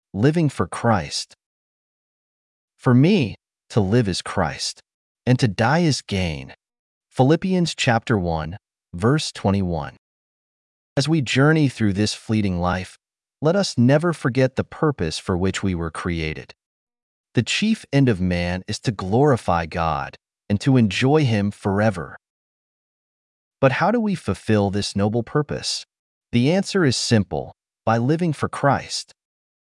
living for Christ. For me, to live is Christ, and to die is gain. Philippians chapter 1, verse 21. As we journey through this fleeting life, let us never forget the purpose for which we were created. The chief end of man is to glorify God and to enjoy Him forever. But how do we fulfill this noble purpose? The answer is simple: by living for Christ.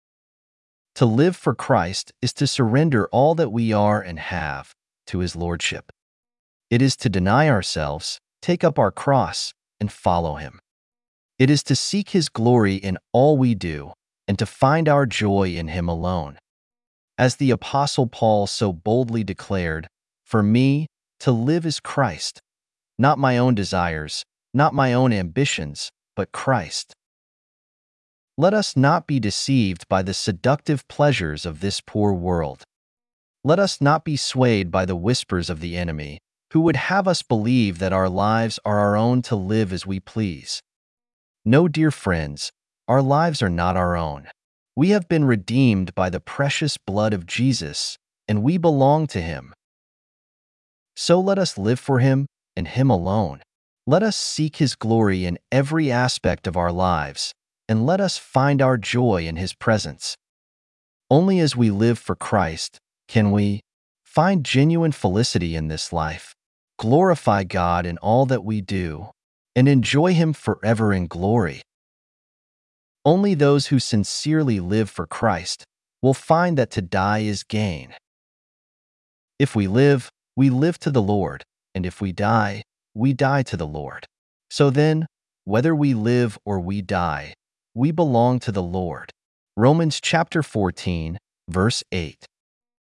To live for Christ is to surrender all that we are and have to His Lordship. It is to deny ourselves, take up our cross, and follow Him. It is to seek His glory in all we do and to find our joy in Him alone. As the Apostle Paul so boldly declared, "For me, to live is Christ, not my own desires, not my own ambitions, but Christ." Let us not be deceived by the seductive pleasures of this poor world. Let us not be swayed by the whispers of the enemy, who would have us believe that our lives are our own to live as we please. No, dear friends, our lives are not our own. We have been redeemed by the precious blood of Jesus, and we belong to Him. So let us live for Him and Him alone. Let us seek His glory in every aspect of our lives, and let us find our joy in His presence. Only as we live for Christ can we find genuine felicity in this life, glorify God in all that we do, and enjoy Him forever in glory. Only those who sincerely live for Christ will find that to die is gain. If we live to the Lord, and if we die to the Lord. So then, whether we live or we die, we belong to the Lord. Romans chapter 14, verse 8.